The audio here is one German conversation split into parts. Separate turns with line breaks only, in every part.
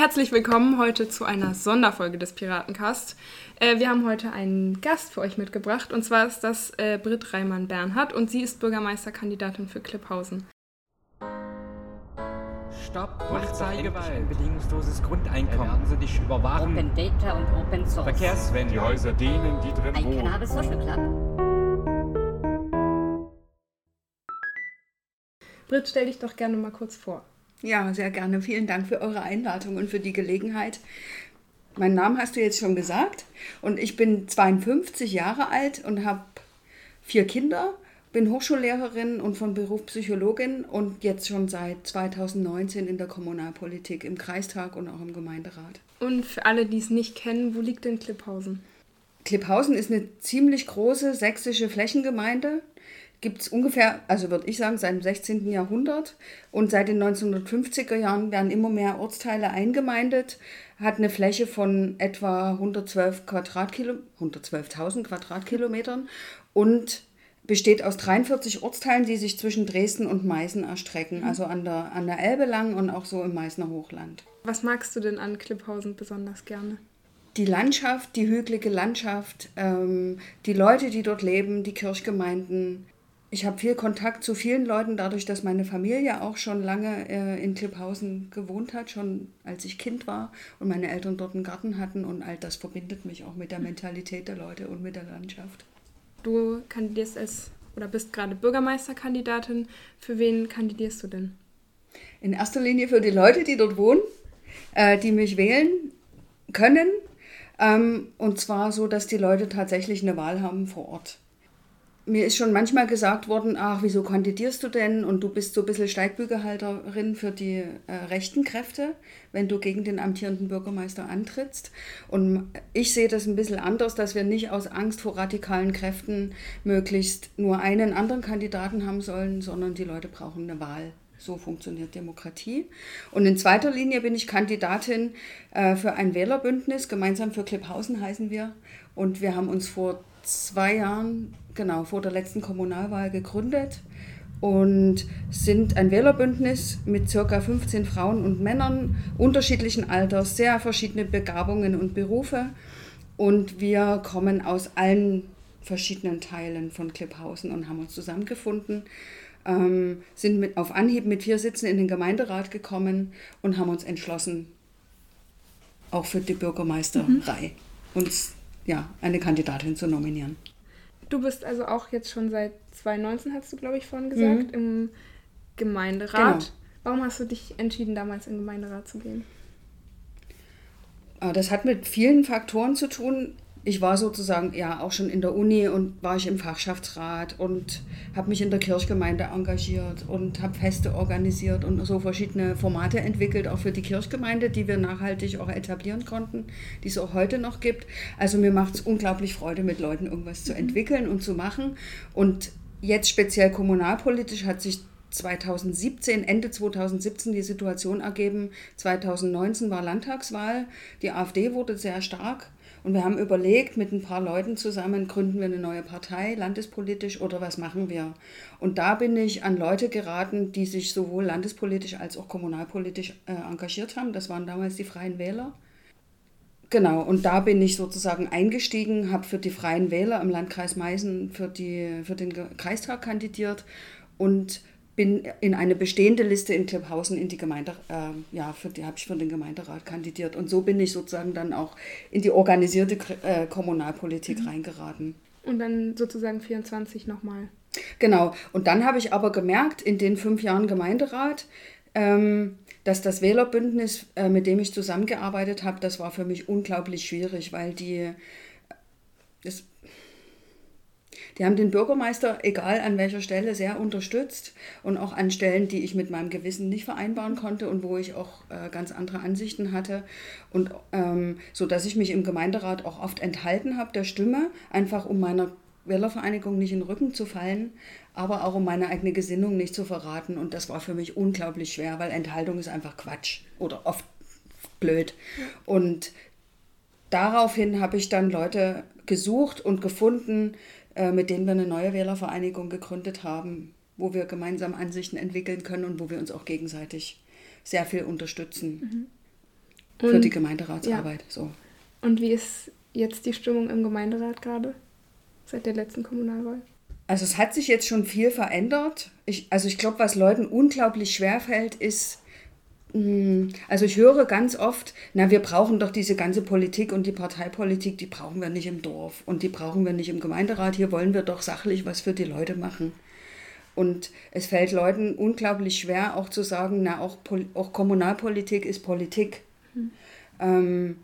Herzlich willkommen heute zu einer Sonderfolge des Piratencast. Wir haben heute einen Gast für euch mitgebracht und zwar ist das Britt Reimann-Bernhard und sie ist Bürgermeisterkandidatin für Klipphausen.
Stopp, Polizeigewalt. Ein bedingungsloses Grundeinkommen.
Werden Sie dich überwachen.
Open Data und Open Source.
Verkehrswende.
Die Häuser denen, die drin
Ein
wohnen.
Cannabis Social Club.
Britt, stell dich doch gerne mal kurz vor.
Ja, sehr gerne. Vielen Dank für eure Einladung und für die Gelegenheit. Meinen Namen hast du jetzt schon gesagt und ich bin 52 Jahre alt und habe 4 Kinder, bin Hochschullehrerin und von Beruf Psychologin und jetzt schon seit 2019 in der Kommunalpolitik, im Kreistag und auch im Gemeinderat.
Und für alle, die es nicht kennen, wo liegt denn Klipphausen?
Klipphausen ist eine ziemlich große sächsische Flächengemeinde. Gibt es ungefähr, also würde ich sagen, seit dem 16. Jahrhundert. Und seit den 1950er Jahren werden immer mehr Ortsteile eingemeindet. Hat eine Fläche von etwa 112.000 Quadratkilometern und besteht aus 43 Ortsteilen, die sich zwischen Dresden und Meißen erstrecken. Also an der Elbe lang und auch so im Meißner Hochland.
Was magst du denn an Klipphausen besonders gerne?
Die Landschaft, die hügelige Landschaft, die Leute, die dort leben, die Kirchgemeinden. Ich habe viel Kontakt zu vielen Leuten, dadurch, dass meine Familie auch schon lange in Klipphausen gewohnt hat, schon als ich Kind war und meine Eltern dort einen Garten hatten. Und all das verbindet mich auch mit der Mentalität der Leute und mit der Landschaft.
Du kandidierst bist gerade Bürgermeisterkandidatin. Für wen kandidierst du denn?
In erster Linie für die Leute, die dort wohnen, die mich wählen können. Und zwar so, dass die Leute tatsächlich eine Wahl haben vor Ort. Mir ist schon manchmal gesagt worden, ach, wieso kandidierst du denn? Und du bist so ein bisschen Steigbügelhalterin für die rechten Kräfte, wenn du gegen den amtierenden Bürgermeister antrittst. Und ich sehe das ein bisschen anders, dass wir nicht aus Angst vor radikalen Kräften möglichst nur einen anderen Kandidaten haben sollen, sondern die Leute brauchen eine Wahl. So funktioniert Demokratie. Und in zweiter Linie bin ich Kandidatin für ein Wählerbündnis. Gemeinsam für Klipphausen heißen wir. Und wir haben uns vor 2 Jahren, genau, vor der letzten Kommunalwahl gegründet und sind ein Wählerbündnis mit ca. 15 Frauen und Männern unterschiedlichen Alters, sehr verschiedene Begabungen und Berufe. Und wir kommen aus allen verschiedenen Teilen von Klipphausen und haben uns zusammengefunden, sind auf Anhieb mit 4 Sitzen in den Gemeinderat gekommen und haben uns entschlossen, auch für die Bürgermeisterei uns eine Kandidatin zu nominieren.
Du bist also auch jetzt schon seit 2019, hast du, glaube ich, vorhin gesagt, im Gemeinderat. Genau. Warum hast du dich entschieden, damals in den Gemeinderat zu gehen?
Das hat mit vielen Faktoren zu tun. Ich war sozusagen auch schon in der Uni und war ich im Fachschaftsrat und habe mich in der Kirchgemeinde engagiert und habe Feste organisiert und so verschiedene Formate entwickelt, auch für die Kirchgemeinde, die wir nachhaltig auch etablieren konnten, die es auch heute noch gibt. Also mir macht es unglaublich Freude, mit Leuten irgendwas zu entwickeln und zu machen. Und jetzt speziell kommunalpolitisch hat sich Ende 2017 die Situation ergeben. 2019 war Landtagswahl, die AfD wurde sehr stark. Und wir haben überlegt, mit ein paar Leuten zusammen, gründen wir eine neue Partei, landespolitisch, oder was machen wir? Und da bin ich an Leute geraten, die sich sowohl landespolitisch als auch kommunalpolitisch engagiert haben. Das waren damals die Freien Wähler. Genau, und da bin ich sozusagen eingestiegen, habe für die Freien Wähler im Landkreis Meißen für den Kreistag kandidiert und bin in eine bestehende Liste in Klipphausen in die Gemeinde, habe ich für den Gemeinderat kandidiert. Und so bin ich sozusagen dann auch in die organisierte Kommunalpolitik reingeraten.
Und dann sozusagen 24 nochmal.
Genau. Und dann habe ich aber gemerkt, in den 5 Jahren Gemeinderat, dass das Wählerbündnis, mit dem ich zusammengearbeitet habe, das war für mich unglaublich schwierig, weil die haben den Bürgermeister, egal an welcher Stelle, sehr unterstützt und auch an Stellen, die ich mit meinem Gewissen nicht vereinbaren konnte und wo ich auch ganz andere Ansichten hatte. Und so dass ich mich im Gemeinderat auch oft enthalten habe der Stimme, einfach um meiner Wählervereinigung nicht in den Rücken zu fallen, aber auch um meine eigene Gesinnung nicht zu verraten. Und das war für mich unglaublich schwer, weil Enthaltung ist einfach Quatsch oder oft blöd. Und daraufhin habe ich dann Leute gesucht und gefunden, mit denen wir eine neue Wählervereinigung gegründet haben, wo wir gemeinsam Ansichten entwickeln können und wo wir uns auch gegenseitig sehr viel unterstützen. für die Gemeinderatsarbeit. Ja. So.
Und wie ist jetzt die Stimmung im Gemeinderat gerade, seit der letzten Kommunalwahl?
Also es hat sich jetzt schon viel verändert. Ich glaube, was Leuten unglaublich schwerfällt, ist, also ich höre ganz oft, wir brauchen doch diese ganze Politik und die Parteipolitik, die brauchen wir nicht im Dorf und die brauchen wir nicht im Gemeinderat. Hier wollen wir doch sachlich was für die Leute machen. Und es fällt Leuten unglaublich schwer, auch zu sagen, auch Kommunalpolitik ist Politik. Und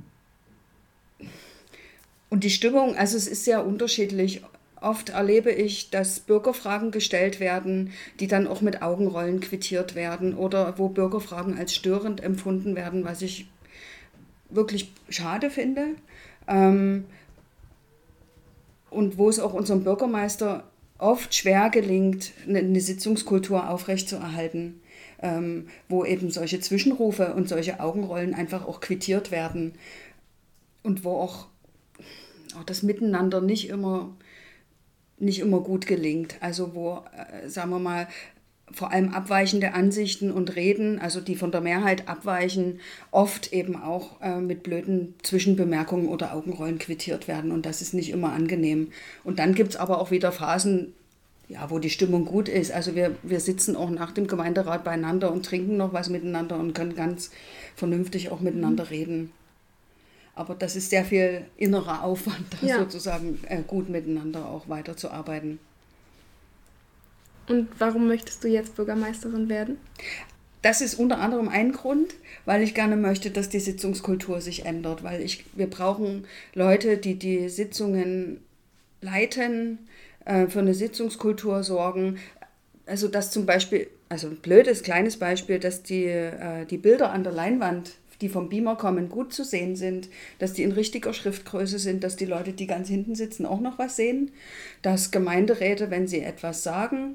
die Stimmung, also es ist sehr unterschiedlich. Oft erlebe ich, dass Bürgerfragen gestellt werden, die dann auch mit Augenrollen quittiert werden oder wo Bürgerfragen als störend empfunden werden, was ich wirklich schade finde. Und wo es auch unserem Bürgermeister oft schwer gelingt, eine Sitzungskultur aufrechtzuerhalten, wo eben solche Zwischenrufe und solche Augenrollen einfach auch quittiert werden und wo auch das Miteinander nicht immer gut gelingt. Also wo, sagen wir mal, vor allem abweichende Ansichten und Reden, also die von der Mehrheit abweichen, oft eben auch mit blöden Zwischenbemerkungen oder Augenrollen quittiert werden. Und das ist nicht immer angenehm. Und dann gibt es aber auch wieder Phasen, wo die Stimmung gut ist. Also wir sitzen auch nach dem Gemeinderat beieinander und trinken noch was miteinander und können ganz vernünftig auch miteinander reden. Aber das ist sehr viel innerer Aufwand, da sozusagen gut miteinander auch weiterzuarbeiten.
Und warum möchtest du jetzt Bürgermeisterin werden?
Das ist unter anderem ein Grund, weil ich gerne möchte, dass die Sitzungskultur sich ändert. Weil wir brauchen Leute, die die Sitzungen leiten, für eine Sitzungskultur sorgen. Also dass zum Beispiel, also ein blödes, kleines Beispiel, dass die Bilder an der Leinwand, die vom Beamer kommen, gut zu sehen sind, dass die in richtiger Schriftgröße sind, dass die Leute, die ganz hinten sitzen, auch noch was sehen, dass Gemeinderäte, wenn sie etwas sagen,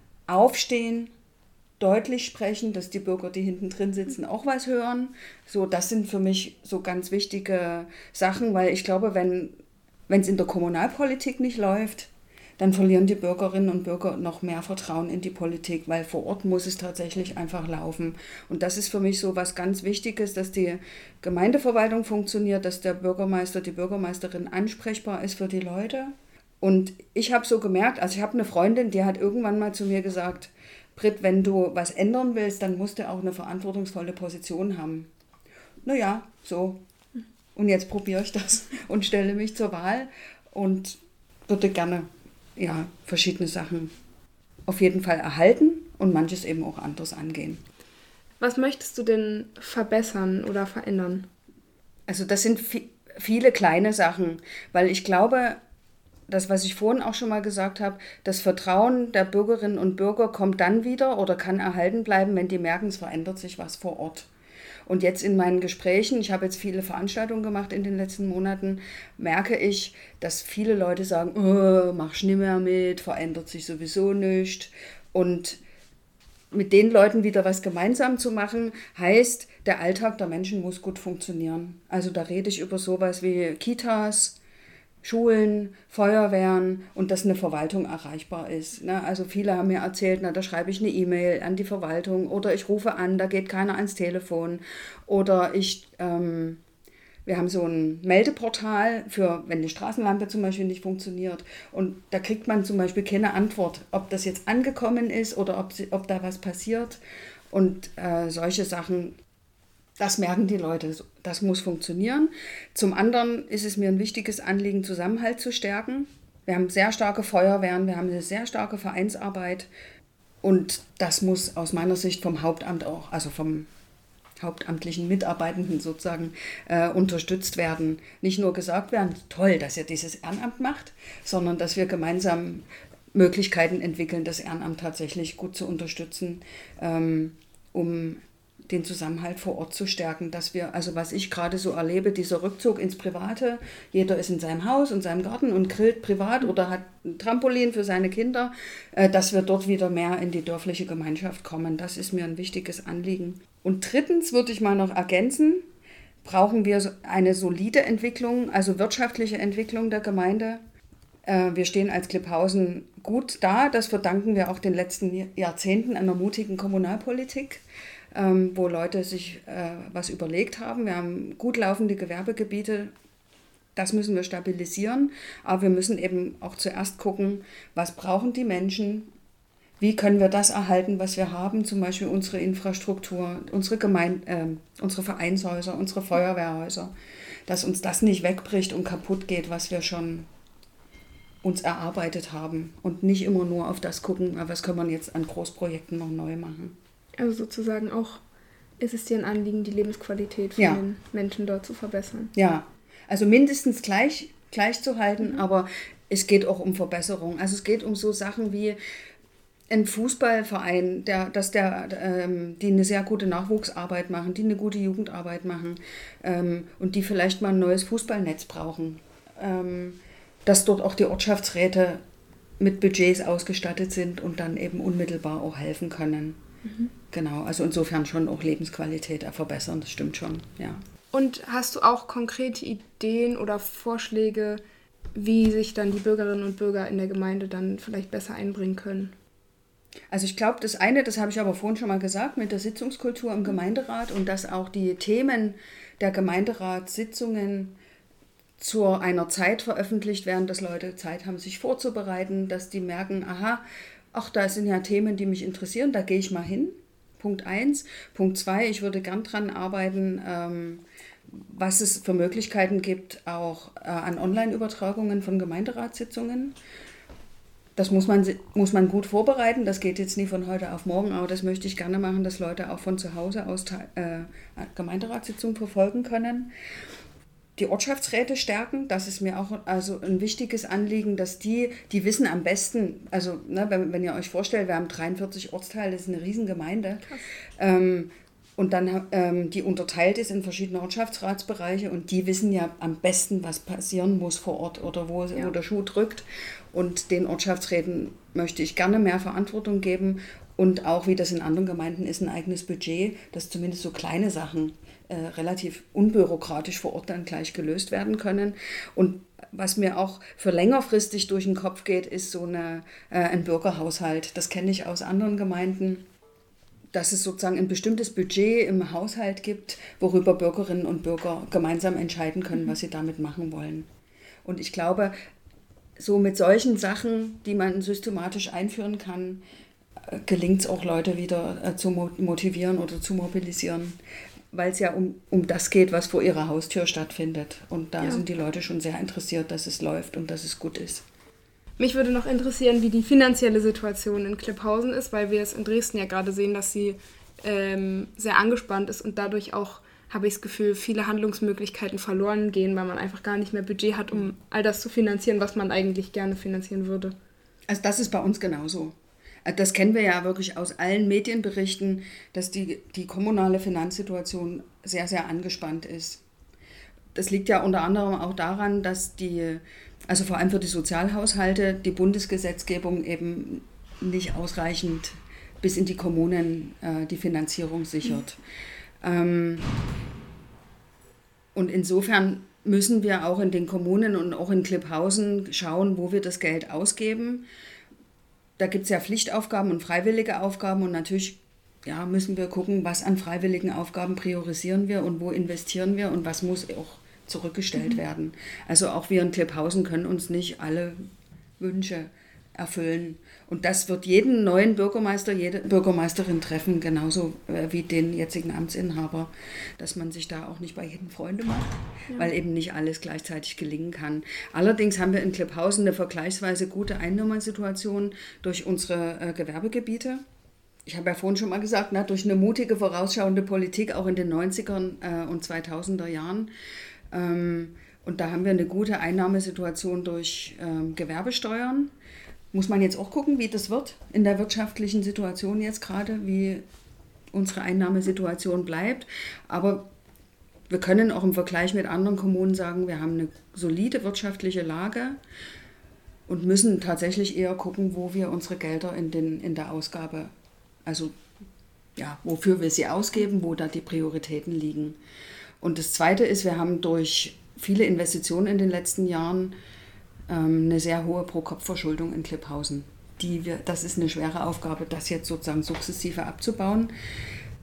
aufstehen, deutlich sprechen, dass die Bürger, die hinten drin sitzen, auch was hören. So, das sind für mich so ganz wichtige Sachen, weil ich glaube, wenn es in der Kommunalpolitik nicht läuft, dann verlieren die Bürgerinnen und Bürger noch mehr Vertrauen in die Politik, weil vor Ort muss es tatsächlich einfach laufen. Und das ist für mich so was ganz Wichtiges, dass die Gemeindeverwaltung funktioniert, dass der Bürgermeister, die Bürgermeisterin ansprechbar ist für die Leute. Und ich habe so gemerkt, also ich habe eine Freundin, die hat irgendwann mal zu mir gesagt, Britt, wenn du was ändern willst, dann musst du auch eine verantwortungsvolle Position haben. Naja, so. Und jetzt probiere ich das und stelle mich zur Wahl und würde gerne verschiedene Sachen auf jeden Fall erhalten und manches eben auch anders angehen.
Was möchtest du denn verbessern oder verändern?
Also das sind viele kleine Sachen, weil ich glaube, das, was ich vorhin auch schon mal gesagt habe, das Vertrauen der Bürgerinnen und Bürger kommt dann wieder oder kann erhalten bleiben, wenn die merken, es verändert sich was vor Ort. Und jetzt in meinen Gesprächen, ich habe jetzt viele Veranstaltungen gemacht in den letzten Monaten, merke ich, dass viele Leute sagen, mach nicht mehr mit, verändert sich sowieso nicht. Und mit den Leuten wieder was gemeinsam zu machen, heißt, der Alltag der Menschen muss gut funktionieren. Also da rede ich über sowas wie Kitas, Schulen, Feuerwehren und dass eine Verwaltung erreichbar ist. Also viele haben mir erzählt, da schreibe ich eine E-Mail an die Verwaltung oder ich rufe an, da geht keiner ans Telefon. Oder wir haben so ein Meldeportal für, wenn die Straßenlampe zum Beispiel nicht funktioniert und da kriegt man zum Beispiel keine Antwort, ob das jetzt angekommen ist oder ob da was passiert. Und solche Sachen, das merken die Leute, das muss funktionieren. Zum anderen ist es mir ein wichtiges Anliegen, Zusammenhalt zu stärken. Wir haben sehr starke Feuerwehren, wir haben eine sehr starke Vereinsarbeit und das muss aus meiner Sicht vom Hauptamt auch, also vom hauptamtlichen Mitarbeitenden sozusagen unterstützt werden. Nicht nur gesagt werden, toll, dass ihr dieses Ehrenamt macht, sondern dass wir gemeinsam Möglichkeiten entwickeln, das Ehrenamt tatsächlich gut zu unterstützen, um den Zusammenhalt vor Ort zu stärken, dass wir, also was ich gerade so erlebe, dieser Rückzug ins Private, jeder ist in seinem Haus und seinem Garten und grillt privat oder hat ein Trampolin für seine Kinder, dass wir dort wieder mehr in die dörfliche Gemeinschaft kommen. Das ist mir ein wichtiges Anliegen. Und drittens würde ich mal noch ergänzen, brauchen wir eine solide Entwicklung, also wirtschaftliche Entwicklung der Gemeinde. Wir stehen als Klipphausen gut da, das verdanken wir auch den letzten Jahrzehnten einer mutigen Kommunalpolitik. wo Leute sich was überlegt haben. Wir haben gut laufende Gewerbegebiete. Das müssen wir stabilisieren. Aber wir müssen eben auch zuerst gucken, was brauchen die Menschen? Wie können wir das erhalten, was wir haben? Zum Beispiel unsere Infrastruktur, unsere Vereinshäuser, unsere Feuerwehrhäuser. Dass uns das nicht wegbricht und kaputt geht, was wir schon uns erarbeitet haben. Und nicht immer nur auf das gucken, was können wir jetzt an Großprojekten noch neu machen.
Also sozusagen auch, ist es dir ein Anliegen, die Lebensqualität von den Menschen dort zu verbessern? Ja,
also mindestens gleich zu halten, aber es geht auch um Verbesserung. Also es geht um so Sachen wie ein Fußballverein, die eine sehr gute Nachwuchsarbeit machen, die eine gute Jugendarbeit machen und die vielleicht mal ein neues Fußballnetz brauchen. Dass dort auch die Ortschaftsräte mit Budgets ausgestattet sind und dann eben unmittelbar auch helfen können. Genau, also insofern schon auch Lebensqualität verbessern, das stimmt schon, ja.
Und hast du auch konkrete Ideen oder Vorschläge, wie sich dann die Bürgerinnen und Bürger in der Gemeinde dann vielleicht besser einbringen können?
Also ich glaube, das eine, das habe ich aber vorhin schon mal gesagt, mit der Sitzungskultur im Gemeinderat und dass auch die Themen der Gemeinderatssitzungen zu einer Zeit veröffentlicht werden, dass Leute Zeit haben, sich vorzubereiten, dass die merken, da sind ja Themen, die mich interessieren, da gehe ich mal hin. Punkt 1. Punkt 2, ich würde gern dran arbeiten, was es für Möglichkeiten gibt, auch an Online-Übertragungen von Gemeinderatssitzungen. Das muss man gut vorbereiten, das geht jetzt nie von heute auf morgen, aber das möchte ich gerne machen, dass Leute auch von zu Hause aus Gemeinderatssitzungen verfolgen können. Die Ortschaftsräte stärken, das ist mir auch also ein wichtiges Anliegen, dass die wissen am besten, also wenn ihr euch vorstellt, wir haben 43 Ortsteile, das ist eine Riesengemeinde. Und dann die unterteilt ist in verschiedene Ortschaftsratsbereiche und die wissen ja am besten, was passieren muss vor Ort oder wo der Schuh drückt. Und den Ortschaftsräten möchte ich gerne mehr Verantwortung geben und auch, wie das in anderen Gemeinden ist, ein eigenes Budget, dass zumindest so kleine Sachen relativ unbürokratisch vor Ort dann gleich gelöst werden können. Und was mir auch für längerfristig durch den Kopf geht, ist so ein Bürgerhaushalt. Das kenne ich aus anderen Gemeinden, dass es sozusagen ein bestimmtes Budget im Haushalt gibt, worüber Bürgerinnen und Bürger gemeinsam entscheiden können, was sie damit machen wollen. Und ich glaube, so mit solchen Sachen, die man systematisch einführen kann, gelingt es auch, Leute wieder zu motivieren oder zu mobilisieren, weil es ja um das geht, was vor ihrer Haustür stattfindet. Und da sind die Leute schon sehr interessiert, dass es läuft und dass es gut ist.
Mich würde noch interessieren, wie die finanzielle Situation in Klipphausen ist, weil wir es in Dresden ja gerade sehen, dass sie sehr angespannt ist und dadurch auch, habe ich das Gefühl, viele Handlungsmöglichkeiten verloren gehen, weil man einfach gar nicht mehr Budget hat, um all das zu finanzieren, was man eigentlich gerne finanzieren würde.
Also das ist bei uns genauso. Das kennen wir ja wirklich aus allen Medienberichten, dass die kommunale Finanzsituation sehr, sehr angespannt ist. Das liegt ja unter anderem auch daran, dass also vor allem für die Sozialhaushalte, die Bundesgesetzgebung eben nicht ausreichend bis in die Kommunen die Finanzierung sichert. Und insofern müssen wir auch in den Kommunen und auch in Klipphausen schauen, wo wir das Geld ausgeben. Da gibt es ja Pflichtaufgaben und freiwillige Aufgaben und natürlich müssen wir gucken, was an freiwilligen Aufgaben priorisieren wir und wo investieren wir und was muss auch zurückgestellt werden. Also auch wir in Klipphausen können uns nicht alle Wünsche erfüllen. Und das wird jeden neuen Bürgermeister, jede Bürgermeisterin treffen, genauso wie den jetzigen Amtsinhaber, dass man sich da auch nicht bei jedem Freunde macht, weil eben nicht alles gleichzeitig gelingen kann. Allerdings haben wir in Klipphausen eine vergleichsweise gute Einnahmensituation durch unsere Gewerbegebiete. Ich habe ja vorhin schon mal gesagt, durch eine mutige, vorausschauende Politik auch in den 90er und 2000er Jahren. Und da haben wir eine gute Einnahmesituation durch Gewerbesteuern. Muss man jetzt auch gucken, wie das wird in der wirtschaftlichen Situation jetzt gerade, wie unsere Einnahmesituation bleibt. Aber wir können auch im Vergleich mit anderen Kommunen sagen, wir haben eine solide wirtschaftliche Lage und müssen tatsächlich eher gucken, wo wir unsere Gelder in der Ausgabe, also wofür wir sie ausgeben, wo da die Prioritäten liegen. Und das Zweite ist, wir haben durch viele Investitionen in den letzten Jahren eine sehr hohe Pro-Kopf-Verschuldung in Klipphausen. Das ist eine schwere Aufgabe, das jetzt sozusagen sukzessive abzubauen.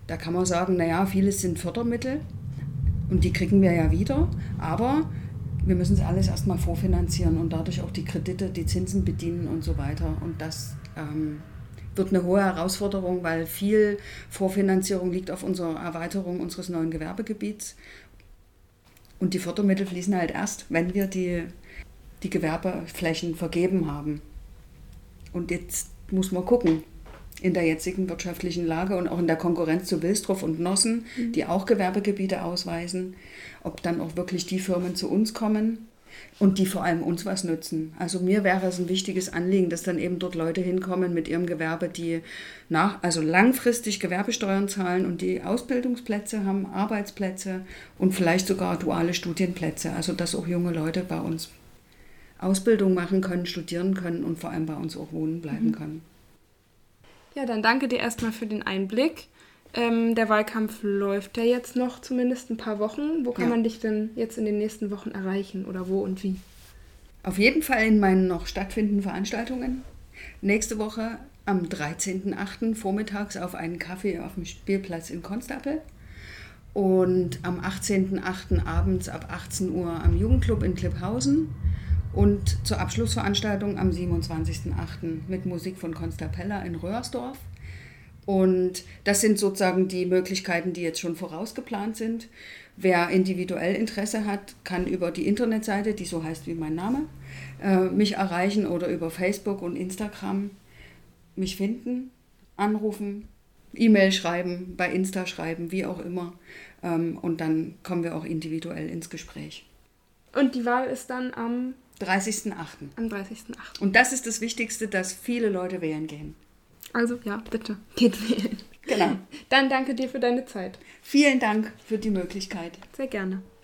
Da kann man sagen, naja, vieles sind Fördermittel und die kriegen wir ja wieder, aber wir müssen es alles erstmal vorfinanzieren und dadurch auch die Kredite, die Zinsen bedienen und so weiter. Und das wird eine hohe Herausforderung, weil viel Vorfinanzierung liegt auf unserer Erweiterung unseres neuen Gewerbegebiets. Und die Fördermittel fließen halt erst, wenn wir die Gewerbeflächen vergeben haben. Und jetzt muss man gucken, in der jetzigen wirtschaftlichen Lage und auch in der Konkurrenz zu Wilsdruff und Nossen, die auch Gewerbegebiete ausweisen, ob dann auch wirklich die Firmen zu uns kommen und die vor allem uns was nützen. Also mir wäre es ein wichtiges Anliegen, dass dann eben dort Leute hinkommen mit ihrem Gewerbe, die langfristig Gewerbesteuern zahlen und die Ausbildungsplätze haben, Arbeitsplätze und vielleicht sogar duale Studienplätze. Also dass auch junge Leute bei uns Ausbildung machen können, studieren können und vor allem bei uns auch wohnen bleiben können.
Ja, dann danke dir erstmal für den Einblick. Der Wahlkampf läuft ja jetzt noch zumindest ein paar Wochen. Wo kann man dich denn jetzt in den nächsten Wochen erreichen oder wo und wie?
Auf jeden Fall in meinen noch stattfindenden Veranstaltungen. Nächste Woche am 13.08. vormittags auf einen Kaffee auf dem Spielplatz in Constable. Und am 18.08. abends ab 18 Uhr am Jugendclub in Klipphausen. Und zur Abschlussveranstaltung am 27.08. mit Musik von Constapella in Röhrsdorf. Und das sind sozusagen die Möglichkeiten, die jetzt schon vorausgeplant sind. Wer individuell Interesse hat, kann über die Internetseite, die so heißt wie mein Name, mich erreichen oder über Facebook und Instagram mich finden, anrufen, E-Mail schreiben, bei Insta schreiben, wie auch immer. Und dann kommen wir auch individuell ins Gespräch.
Und die Wahl ist dann am
30.08.
Am 30.08.
Und das ist das Wichtigste, dass viele Leute wählen gehen.
Also ja, bitte, geht wählen.
Genau.
Dann danke dir für deine Zeit.
Vielen Dank für die Möglichkeit.
Sehr gerne.